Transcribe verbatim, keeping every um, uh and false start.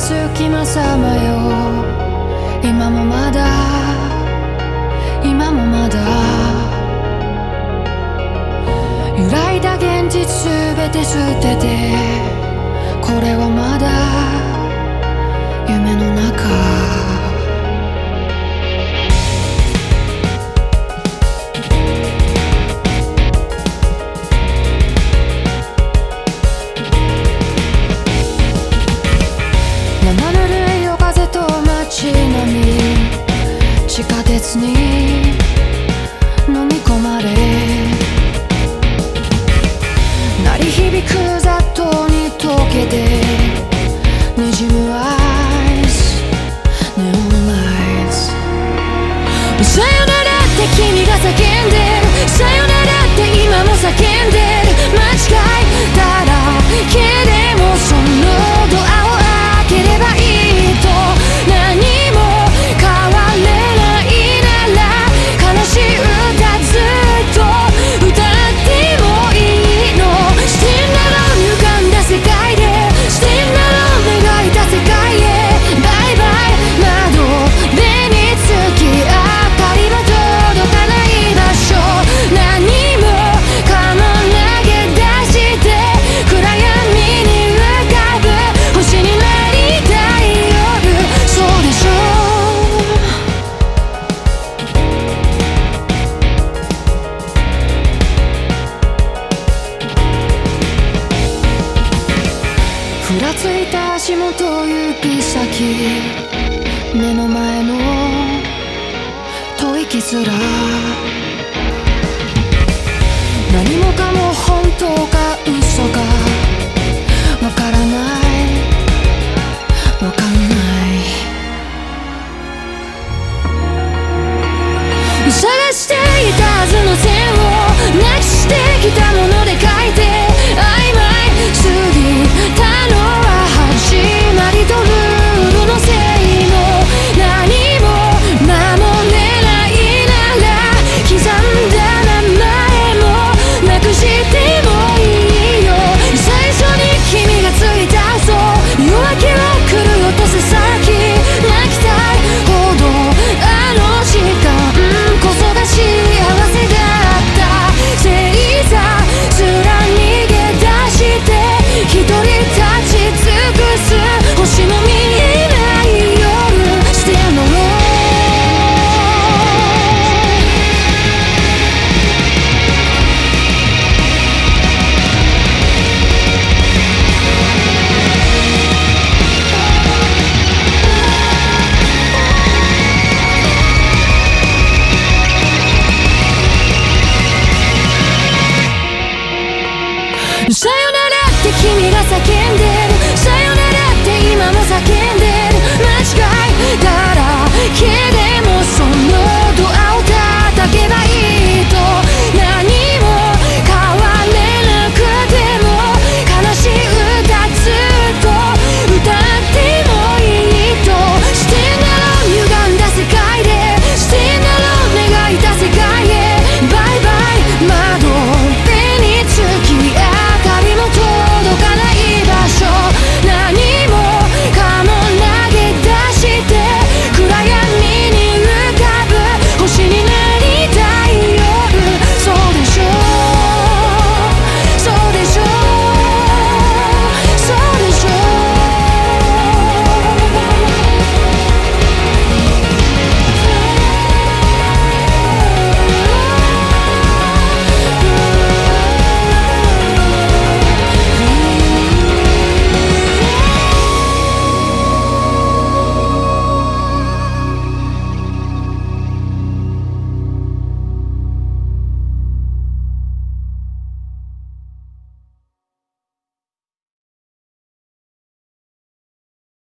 隙間さまよ。今もまだ今もまだ揺らいだ現実すべて捨てて、これはまだ夢の中。生ぬるい夜風と街並み、地下鉄に飲み込まれ、鳴り響く雑踏に溶けてにじむアイス、ネオンライツ。さよならって君が叫んでる、さよならって今も叫んでる。間違いだらけでもそのドアを開ければいいと、何も変われないなら悲しい歌ずっと歌ってもいいの。スティンダローに浮かんだ世界で、スティンダロー描いた世界へ。バイバイ窓辺につき明かりも届かない場所、何もかも投げ出して暗闇に浮かぶ星になりたい夜、そうでしょう。ふらついた足元指先、目の前の吐息すら何もかも本当か